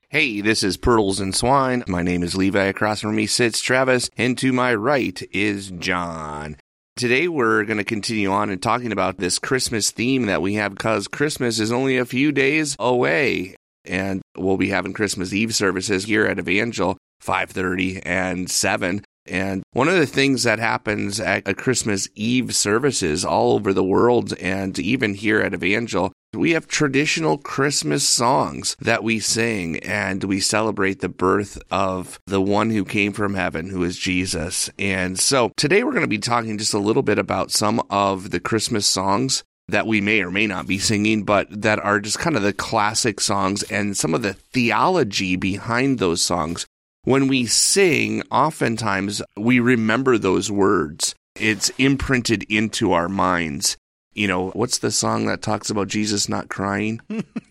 Hey, this is Pearls and Swine. My name is Levi. Across from me sits Travis, and to my right is John. Today we're going to continue on and talking about this Christmas theme that we have because Christmas is only a few days away. And we'll be having Christmas Eve services here at Evangel, 5:30 and 7. And one of the things that happens at a Christmas Eve services all over the world and even here at Evangel, we have traditional Christmas songs that we sing, and we celebrate the birth of the one who came from heaven, who is Jesus. And so today we're going to be talking just a little bit about some of the Christmas songs that we may or may not be singing, but that are just kind of the classic songs and some of the theology behind those songs. When we sing, oftentimes we remember those words. It's imprinted into our minds. You know, what's the song that talks about Jesus not crying?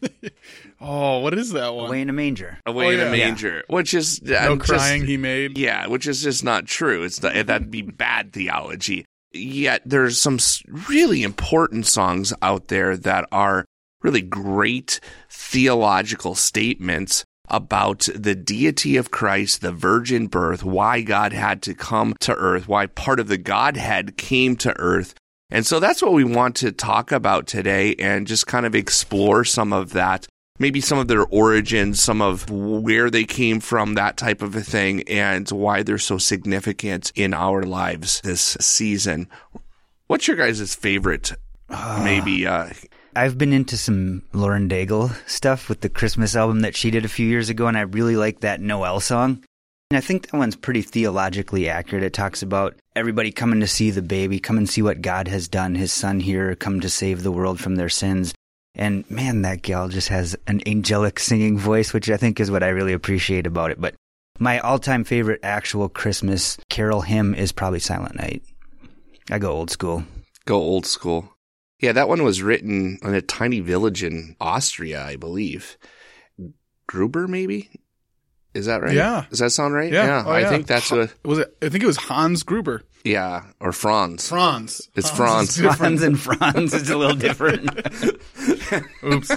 Oh, what is that one? Away in a Manger. Away in a Manger, which is no crying he made. Yeah, which is just not true. That'd be bad theology. Yet there's some really important songs out there that are really great theological statements about the deity of Christ, the virgin birth, why God had to come to earth, why part of the Godhead came to earth. And so that's what we want to talk about today and just kind of explore some of that, maybe some of their origins, some of where they came from, that type of a thing, and why they're so significant in our lives this season. What's your guys' favorite, maybe? I've been into some Lauren Daigle stuff with the Christmas album that she did a few years ago, and I really like that Noel song. And I think that one's pretty theologically accurate. It talks about everybody coming to see the baby, come and see what God has done, his son here, come to save the world from their sins. And man, that gal just has an angelic singing voice, which I think is what I really appreciate about it. But my all-time favorite actual Christmas carol hymn is probably Silent Night. I go old school. Go old school. Yeah, that one was written in a tiny village in Austria, I believe. Gruber, maybe? Is that right? Yeah. Does that sound right? Yeah. Oh, I think that's what... Was it? I think it was Hans Gruber. Yeah, or Franz. Franz. It's Franz. Hans and Franz is a little different. Oops.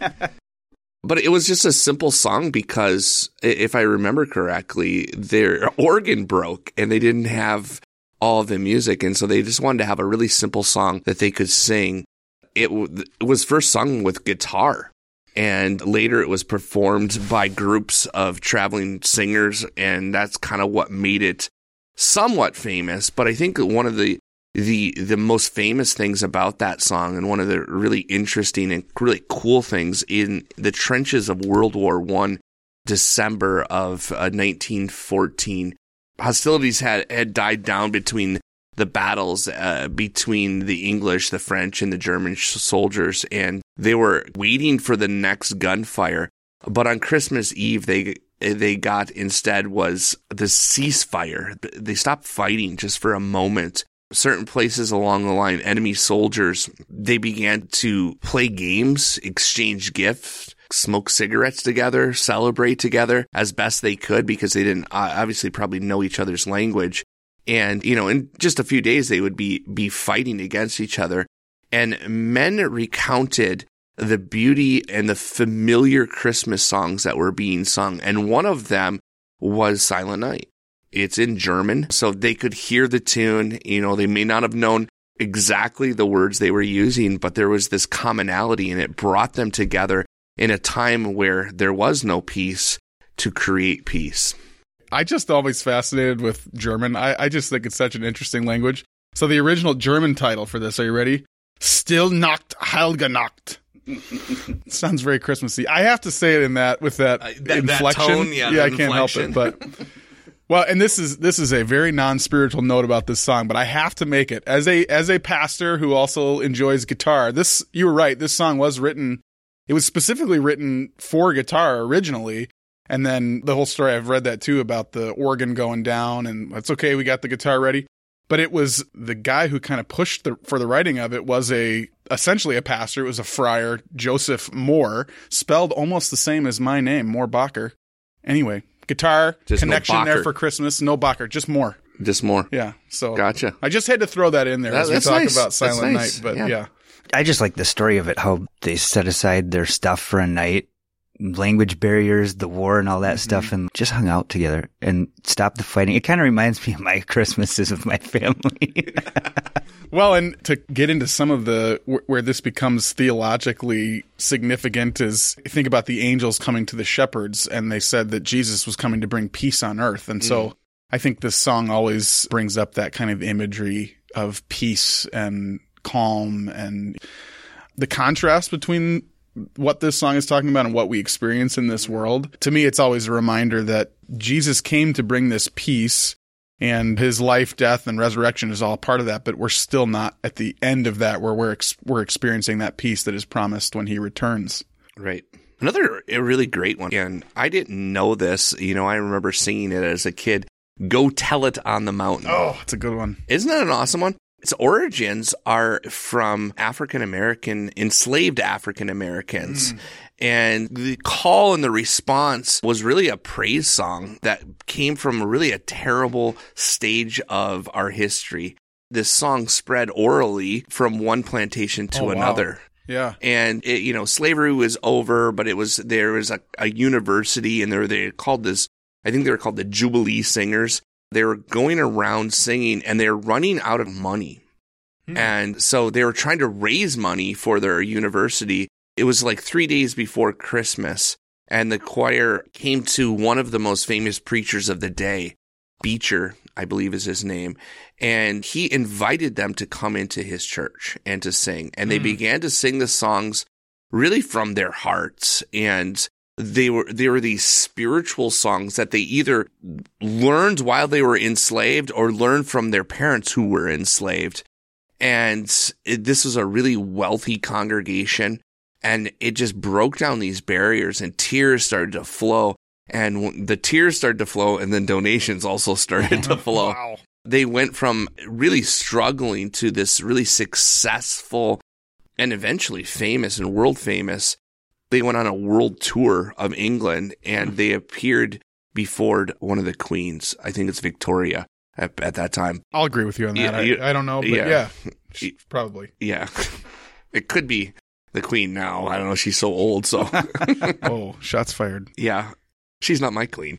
But it was just a simple song because, if I remember correctly, their organ broke and they didn't have all of the music. And so they just wanted to have a really simple song that they could sing. It was first sung with guitar. And later it was performed by groups of traveling singers, and that's kind of what made it somewhat famous. But I think one of the most famous things about that song, and one of the really interesting and really cool things in the trenches of World War I, December of 1914, hostilities had died down between the battles between the English, the French, and the German soldiers, and they were waiting for the next gunfire. But on Christmas Eve, they got instead was the ceasefire. They stopped fighting just for a moment. Certain places along the line, enemy soldiers, they began to play games, exchange gifts, smoke cigarettes together, celebrate together as best they could because they didn't obviously probably know each other's language. And, you know, in just a few days, they would be fighting against each other. And men recounted the beauty and the familiar Christmas songs that were being sung. And one of them was Silent Night. It's in German, so they could hear the tune. You know, they may not have known exactly the words they were using, but there was this commonality, and it brought them together in a time where there was no peace to create peace. I just always fascinated with German. I just think it's such an interesting language. So the original German title for this, are you ready? Stille Nacht, Heilige Nacht. Sounds very Christmassy. I have to say it in that with that inflection. That tone, yeah, I can't help it. But well, and this is a very non-spiritual note about this song, but I have to make it as a pastor who also enjoys guitar. You were right. This song was written. It was specifically written for guitar originally. And then the whole story, I've read that too, about the organ going down, and that's okay, we got the guitar ready. But it was the guy who kind of pushed for the writing of it was essentially a pastor. It was a friar, Joseph Mohr, spelled almost the same as my name, Mohr-Bacher. Anyway, guitar, just connection no there for Christmas, no Bacher, just Mohr. Just Mohr. Yeah, so gotcha. I just had to throw that in there as we talk about Silent Night, but yeah. I just like the story of it, how they set aside their stuff for a night language barriers, the war and all that stuff, and just hung out together and stopped the fighting. It kind of reminds me of my Christmases with my family. Well, and to get into some of where this becomes theologically significant is think about the angels coming to the shepherds, and they said that Jesus was coming to bring peace on earth. And so I think this song always brings up that kind of imagery of peace and calm, and the contrast between what this song is talking about and what we experience in this world. To me, it's always a reminder that Jesus came to bring this peace, and his life, death, and resurrection is all part of that, but we're still not at the end of that where we're experiencing that peace that is promised when he returns. Right. Another really great one, and I didn't know this, I remember singing it as a kid, Go Tell It on the Mountain. Oh, it's a good one. Isn't that an awesome one? Its origins are from enslaved African Americans. And the call and the response was really a praise song that came from really a terrible stage of our history. This song spread orally from one plantation to another. Wow. Yeah. And slavery was over, but there was a university, and they were called the Jubilee Singers. They were going around singing, and they were running out of money. And so they were trying to raise money for their university. It was like 3 days before Christmas, and the choir came to one of the most famous preachers of the day, Beecher, I believe is his name, and he invited them to come into his church and to sing. And they began to sing the songs really from their hearts, and they were these spiritual songs that they either learned while they were enslaved or learned from their parents who were enslaved. And this was a really wealthy congregation, and it just broke down these barriers, and tears started to flow. And the tears started to flow, and then donations also started to flow. Wow. They went from really struggling to this really successful and eventually famous and world famous. They went on a world tour of England, and they appeared before one of the queens. I think it's Victoria at that time. I'll agree with you on that. I don't know, but yeah, probably. Yeah. It could be the queen now. I don't know. She's so old, so. Oh, shots fired. Yeah. She's not my queen.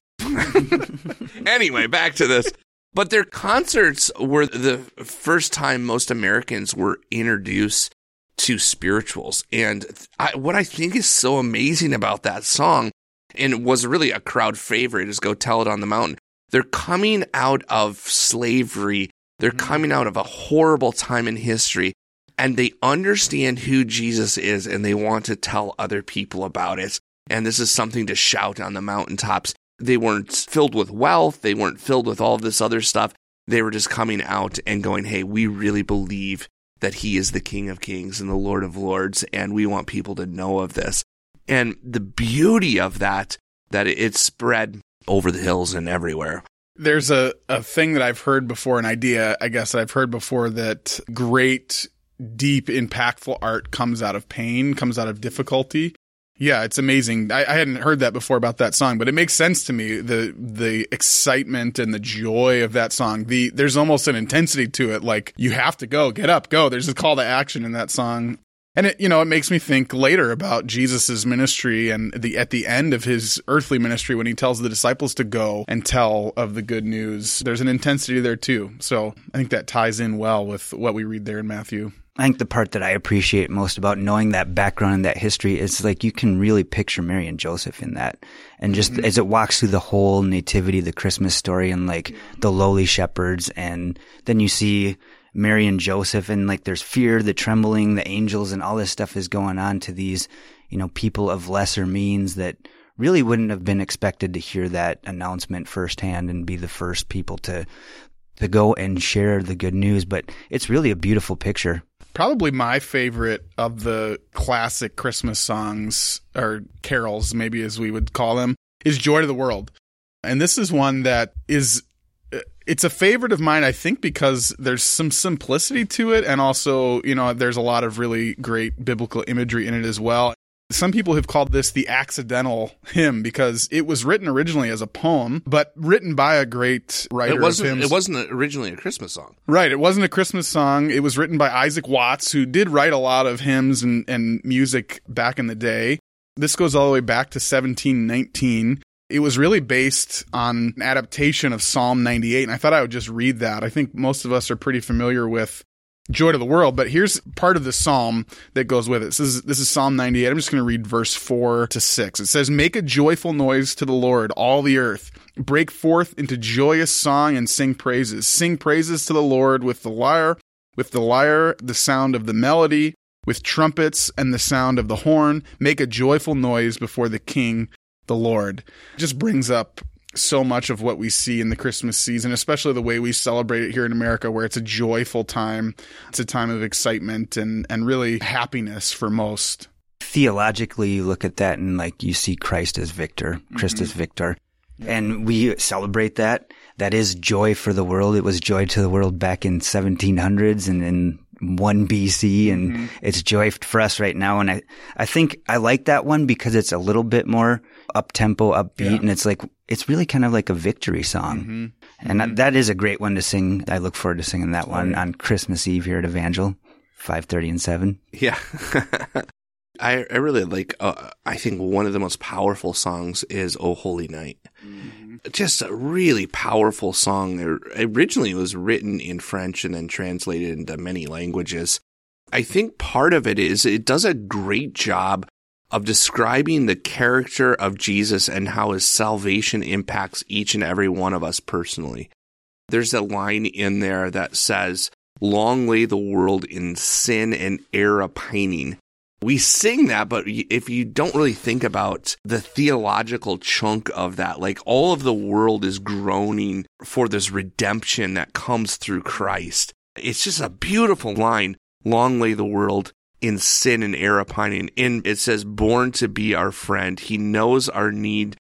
Anyway, back to this. But their concerts were the first time most Americans were introduced to spirituals. And what I think is so amazing about that song, and was really a crowd favorite, is Go Tell It on the Mountain. They're coming out of slavery. They're coming out of a horrible time in history, and they understand who Jesus is, and they want to tell other people about it. And this is something to shout on the mountaintops. They weren't filled with wealth. They weren't filled with all of this other stuff. They were just coming out and going, hey, we really believe that he is the King of Kings and the Lord of Lords, and we want people to know of this. And the beauty of that it spread over the hills and everywhere. There's a thing that I've heard before, an idea, I guess, that I've heard before, that great, deep, impactful art comes out of pain, comes out of difficulty. Yeah, it's amazing. I hadn't heard that before about that song, but it makes sense to me. The excitement and the joy of that song. There's almost an intensity to it, like you have to go, get up, go. There's a call to action in that song. And it makes me think later about Jesus's ministry and at the end of his earthly ministry when he tells the disciples to go and tell of the good news. There's an intensity there too. So I think that ties in well with what we read there in Matthew. I think the part that I appreciate most about knowing that background and that history is like you can really picture Mary and Joseph in that. And just as it walks through the whole nativity, the Christmas story, and like the lowly shepherds, and then you see Mary and Joseph, and like there's fear, the trembling, the angels, and all this stuff is going on to these, people of lesser means that really wouldn't have been expected to hear that announcement firsthand and be the first people to go and share the good news. But it's really a beautiful picture. Probably my favorite of the classic Christmas songs, or carols, maybe as we would call them, is Joy to the World. And this is one that it's a favorite of mine, I think, because there's some simplicity to it. And also, there's a lot of really great biblical imagery in it as well. Some people have called this the accidental hymn because it was written originally as a poem, but written by a great writer of hymns. It wasn't originally a Christmas song. Right. It wasn't a Christmas song. It was written by Isaac Watts, who did write a lot of hymns and music back in the day. This goes all the way back to 1719. It was really based on an adaptation of Psalm 98, and I thought I would just read that. I think most of us are pretty familiar with Joy to the World, but here's part of the psalm that goes with it. This is Psalm 98. I'm just going to read verse 4 to 6. It says, "Make a joyful noise to the Lord, all the earth. Break forth into joyous song and sing praises. Sing praises to the Lord with the lyre, the sound of the melody, with trumpets and the sound of the horn. Make a joyful noise before the King, the Lord." It just brings up so much of what we see in the Christmas season, especially the way we celebrate it here in America, where it's a joyful time. It's a time of excitement and really happiness for most. Theologically, you look at that and like you see Christ as victor, Christus Victor. And we celebrate that. That is joy for the world. It was joy to the world back in 1700s and in 1 BC, and it's joy for us right now. And I think I like that one because it's a little bit more up-tempo, upbeat, and it's really kind of like a victory song. And that is a great one to sing. I look forward to singing that one on Christmas Eve here at Evangel, 5:30 and 7. Yeah. I really like, I think one of the most powerful songs is "O Holy Night." Just a really powerful song. Originally it was written in French and then translated into many languages. I think part of it is it does a great job of describing the character of Jesus and how his salvation impacts each and every one of us personally. There's a line in there that says, "Long lay the world in sin and error pining." We sing that, but if you don't really think about the theological chunk of that, like all of the world is groaning for this redemption that comes through Christ. It's just a beautiful line. Long lay the world in sin and error pining. And it says, "Born to be our friend. He knows our need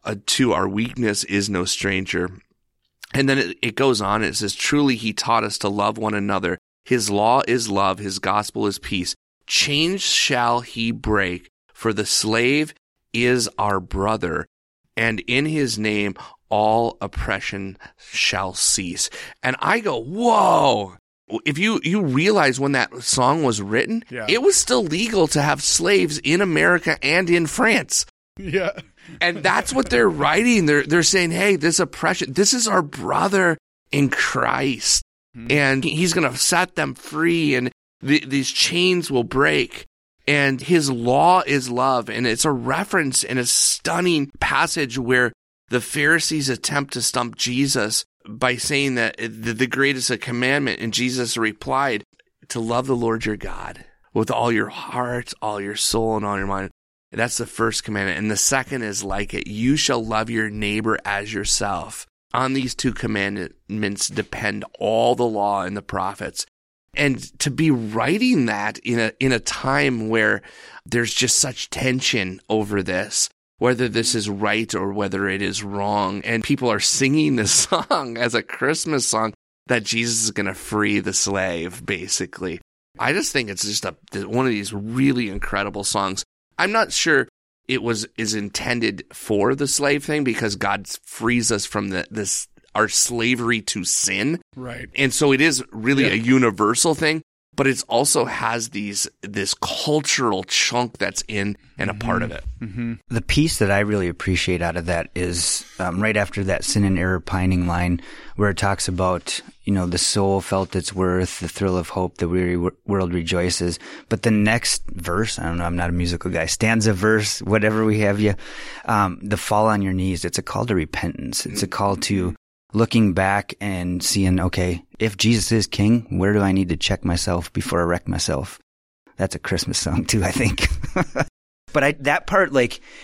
to our weakness is no stranger." And then it goes on. It says, "Truly he taught us to love one another. His law is love. His gospel is peace. Chains shall he break, for the slave is our brother, and in his name all oppression shall cease." And I go, whoa. If you realize when that song was written, it was still legal to have slaves in America and in France. Yeah. And that's what they're writing. They're saying, hey, this oppression, this is our brother in Christ, and he's going to set them free, and these chains will break, and his law is love. And it's a reference in a stunning passage where the Pharisees attempt to stump Jesus by saying that the greatest a commandment, and Jesus replied, to love the Lord your God with all your heart, all your soul, and all your mind. That's the first commandment. And the second is like it. You shall love your neighbor as yourself. On these two commandments depend all the law and the prophets. And to be writing that in a time where there's just such tension over this, whether this is right or whether it is wrong, and people are singing this song as a Christmas song that Jesus is going to free the slave, basically. I just think it's just one of these really incredible songs. I'm not sure it is intended for the slave thing, because God frees us from our slavery to sin. Right. And so it is really a universal thing, but it also has this cultural chunk that's in and a part of it. The piece that I really appreciate out of that is right after that sin and error pining line, where it talks about, the soul felt its worth, the thrill of hope, the weary world rejoices. But the next verse, I don't know, I'm not a musical guy, stanza, verse, whatever we have you, the fall on your knees, it's a call to repentance. It's a call to looking back and seeing, okay, if Jesus is king, where do I need to check myself before I wreck myself? That's a Christmas song too, I think. But that part,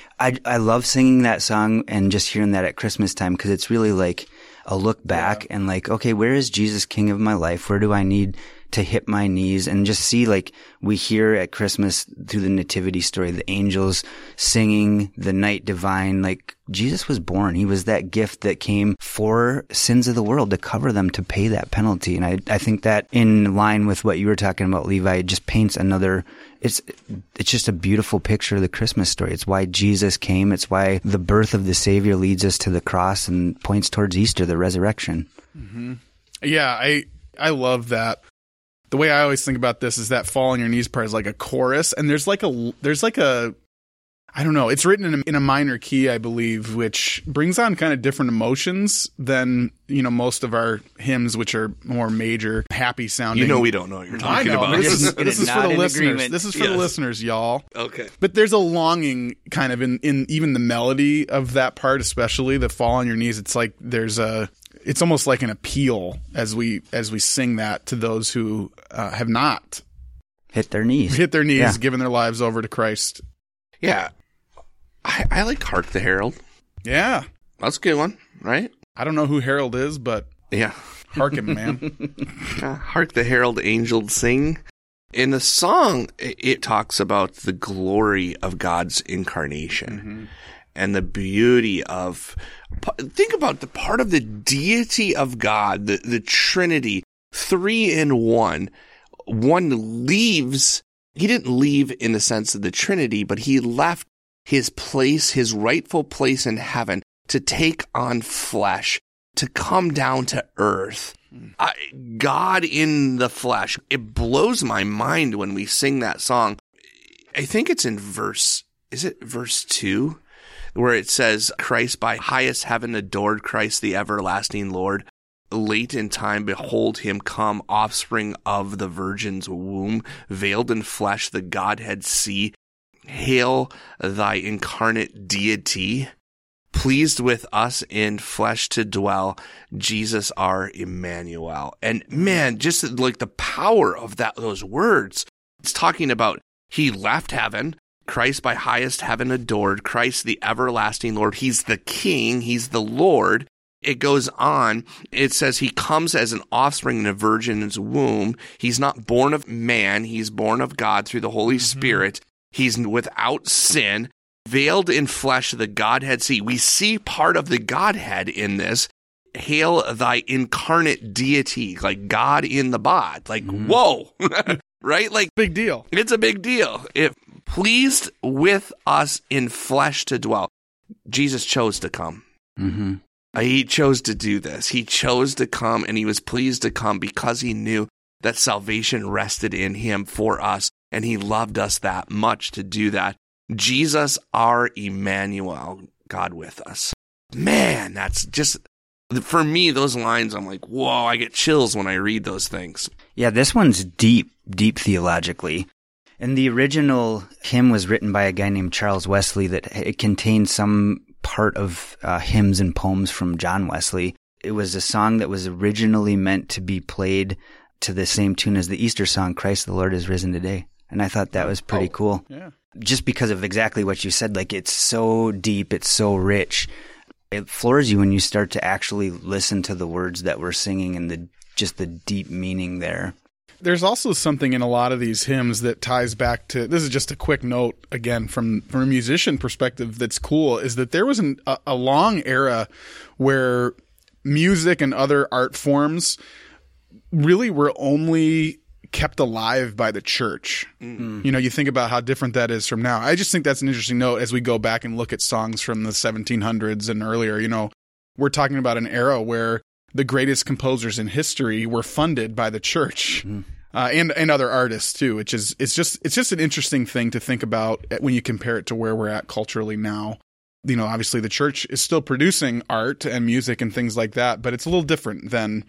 I love singing that song and just hearing that at Christmas time, because it's really like a look back and okay, where is Jesus king of my life? Where do I need to hit my knees and just see, we hear at Christmas through the nativity story, the angels singing the night divine, Jesus was born. He was that gift that came for sins of the world, to cover them, to pay that penalty. And I think that in line with what you were talking about, Levi, it just paints it's just a beautiful picture of the Christmas story. It's why Jesus came. It's why the birth of the Savior leads us to the cross and points towards Easter, the resurrection. Mm-hmm. Yeah, I love that. The way I always think about this is that fall on your knees part is like a chorus, and there's like a I don't know. It's written in a minor key, I believe, which brings on kind of different emotions than, most of our hymns, which are more major, happy sounding. We don't know what you're talking I know. about. This is for the listeners. Agreement. This is for the listeners, y'all. Okay. But there's a longing kind of in even the melody of that part, especially the fall on your knees. It's like it's almost like an appeal as we sing that to those who have not hit their knees, given their lives over to Christ. Yeah. I like Hark the Herald. Yeah. That's a good one, right? I don't know who Harold is, but yeah, hark him, man. Hark the Herald Angels Sing. In the song, it talks about the glory of God's incarnation and the beauty of, think about the part of the deity of God, the Trinity, 3 in 1. One leaves, he didn't leave in the sense of the Trinity, but he left his place, his rightful place in heaven to take on flesh, to come down to earth. God in the flesh. It blows my mind when we sing that song. I think it's in verse 2, where it says, Christ by highest heaven adored, Christ the everlasting Lord. Late in time, behold him come, offspring of the virgin's womb, veiled in flesh, the Godhead see. Hail thy incarnate deity, pleased with us in flesh to dwell, Jesus our Emmanuel. And man, just like the power of those words, it's talking about he left heaven, Christ by highest heaven adored, Christ the everlasting Lord. He's the King, he's the Lord. It goes on, it says he comes as an offspring in a virgin's womb. He's not born of man, he's born of God through the Holy Spirit. He's without sin, veiled in flesh, the Godhead see. We see part of the Godhead in this. Hail thy incarnate deity, like God in the bod. Like, whoa, right? Like, big deal. It's a big deal. It pleased with us in flesh to dwell. Jesus chose to come. He chose to do this. He chose to come, and he was pleased to come because he knew that salvation rested in him for us. And he loved us that much to do that. Jesus, our Emmanuel, God with us. Man, that's just, for me, those lines, I'm like, whoa, I get chills when I read those things. Yeah, this one's deep theologically. And the original hymn was written by a guy named Charles Wesley that it contained some part of hymns and poems from John Wesley. It was a song that was originally meant to be played to the same tune as the Easter song, Christ the Lord is risen today. And I thought that was pretty cool. Yeah. Just because of exactly what you said, like it's so deep, it's so rich. It floors you when you start to actually listen to the words that we're singing and the deep meaning there. There's also something in a lot of these hymns that ties back to, this is just a quick note, again, from a musician perspective that's cool, is that there was a long era where music and other art forms really were only kept alive by the church. You think about how different that is from now. I just think that's an interesting note as we go back and look at songs from the 1700s and earlier. We're talking about an era where the greatest composers in history were funded by the church and other artists too, which is it's just an interesting thing to think about when you compare it to where we're at culturally now. Obviously the church is still producing art and music and things like that, but it's a little different than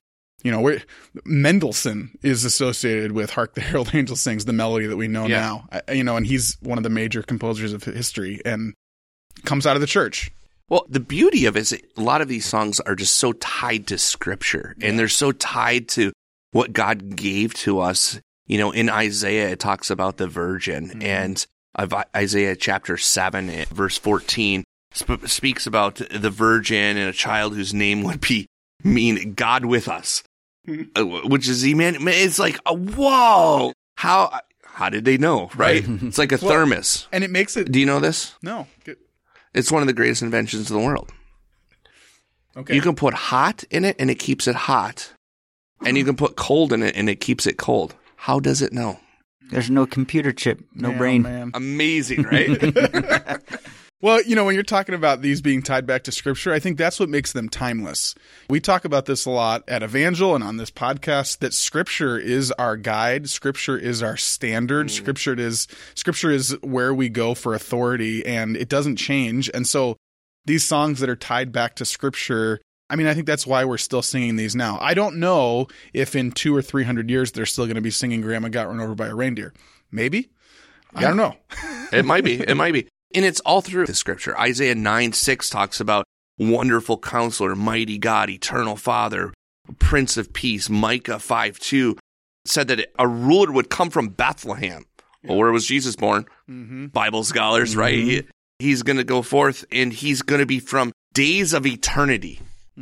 Mendelssohn is associated with Hark the Herald Angels Sings, the melody that we know now. And he's one of the major composers of history and comes out of the church. Well, the beauty of it is a lot of these songs are just so tied to Scripture, and they're so tied to what God gave to us. In Isaiah, it talks about the virgin, and Isaiah chapter 7, verse 14, speaks about the virgin and a child whose name would mean God with us. Which is Emmanuel. It's like, whoa! How did they know? Right? It's like a thermos, and it makes it. Do you know this? No, it's one of the greatest inventions in the world. Okay, you can put hot in it, and it keeps it hot, and you can put cold in it, and it keeps it cold. How does it know? There's no computer chip, no brain. Man. Amazing, right? Well, when you're talking about these being tied back to Scripture, I think that's what makes them timeless. We talk about this a lot at Evangel and on this podcast, that Scripture is our guide. Scripture is our standard. Scripture is where we go for authority, and it doesn't change. And so these songs that are tied back to Scripture, I think that's why we're still singing these now. I don't know if in 200 or 300 years they're still going to be singing Grandma Got Run Over by a Reindeer. Maybe. I don't know. It might be. And it's all through the Scripture. Isaiah 9:6 talks about wonderful counselor, mighty God, eternal Father, Prince of Peace. Micah 5:2 said that a ruler would come from Bethlehem. Yeah. Well, where was Jesus born? Bible scholars, right? He's going to go forth, and he's going to be from days of eternity.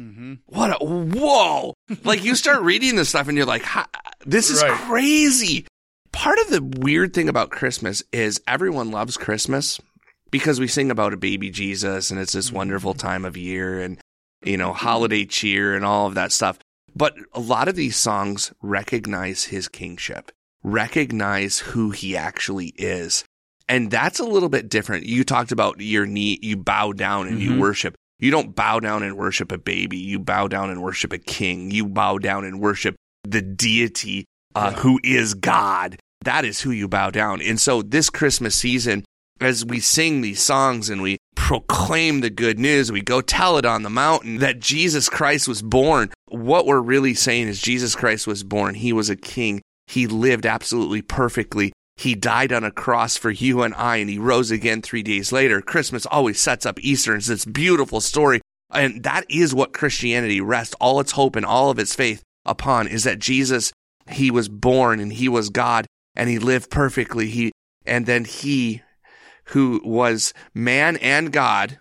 Whoa. Like, you start reading this stuff, and you're like, this is crazy. Part of the weird thing about Christmas is everyone loves Christmas because we sing about a baby Jesus, and it's this wonderful time of year, and, holiday cheer and all of that stuff. But a lot of these songs recognize his kingship, recognize who he actually is. And that's a little bit different. You talked about your knee, you bow down and you worship. You don't bow down and worship a baby. You bow down and worship a king. You bow down and worship the deity who is God. That is who you bow down. And so this Christmas season, as we sing these songs and we proclaim the good news, we go tell it on the mountain that Jesus Christ was born. What we're really saying is Jesus Christ was born. He was a king. He lived absolutely perfectly. He died on a cross for you and I, and he rose again 3 days later. Christmas always sets up Easter. It's this beautiful story. And that is what Christianity rests all its hope and all of its faith upon, is that Jesus, he was born and he was God and he lived perfectly. And then he, who was man and God,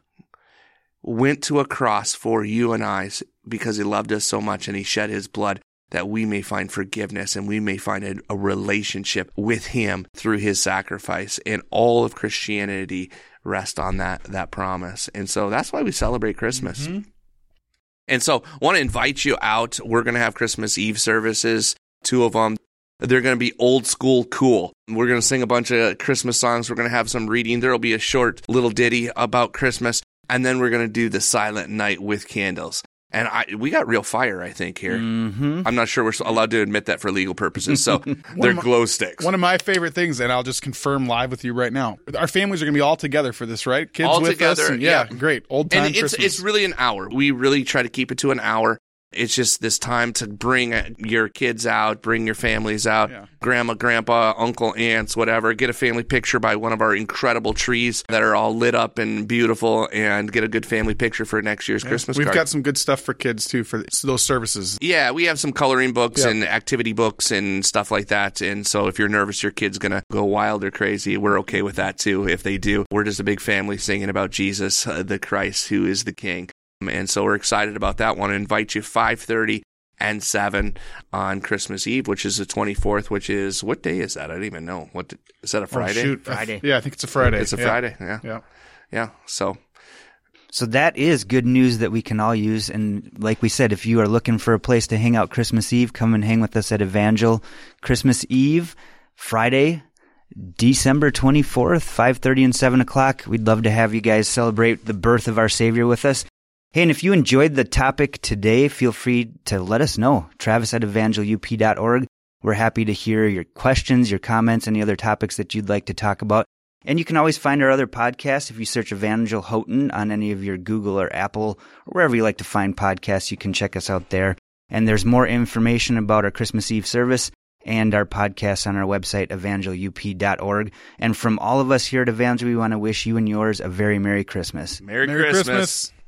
went to a cross for you and I because he loved us so much, and he shed his blood that we may find forgiveness and we may find a relationship with him through his sacrifice. And all of Christianity rests on that promise. And so that's why we celebrate Christmas. And so I want to invite you out. We're going to have Christmas Eve services, 2 of them. They're going to be old school cool. We're going to sing a bunch of Christmas songs. We're going to have some reading. There will be a short little ditty about Christmas. And then we're going to do the Silent Night with candles. And we got real fire, I think, here. I'm not sure we're allowed to admit that for legal purposes. So they're glow sticks. One of my favorite things, and I'll just confirm live with you right now, our families are going to be all together for this, right? Kids all with together, us. And, yeah, great. Old time and Christmas. It's really an hour. We really try to keep it to an hour. It's just this time to bring your kids out, bring your families out, grandma, grandpa, uncle, aunts, whatever. Get a family picture by one of our incredible trees that are all lit up and beautiful, and get a good family picture for next year's Christmas card. We've got some good stuff for kids, too, for those services. Yeah, we have some coloring books and activity books and stuff like that. And so if you're nervous your kid's going to go wild or crazy, we're okay with that, too, if they do. We're just a big family singing about Jesus, the Christ, who is the King. And so we're excited about that. Want to invite you 5:30 and 7 on Christmas Eve, which is the 24th, which is, what day is that? I don't even know. Is that a Friday? Oh, shoot. Friday. Yeah, I think it's a Friday. It's a Friday, yeah. So that is good news that we can all use. And like we said, if you are looking for a place to hang out Christmas Eve, come and hang with us at Evangel. Christmas Eve, Friday, December 24th, 5:30 and 7 o'clock. We'd love to have you guys celebrate the birth of our Savior with us. Hey, and if you enjoyed the topic today, feel free to let us know. Travis@evangelup.org. We're happy to hear your questions, your comments, any other topics that you'd like to talk about. And you can always find our other podcasts. If you search Evangel Houghton on any of your Google or Apple or wherever you like to find podcasts, you can check us out there. And there's more information about our Christmas Eve service and our podcasts on our website, evangelup.org. And from all of us here at Evangel, we want to wish you and yours a very Merry Christmas. Merry Christmas.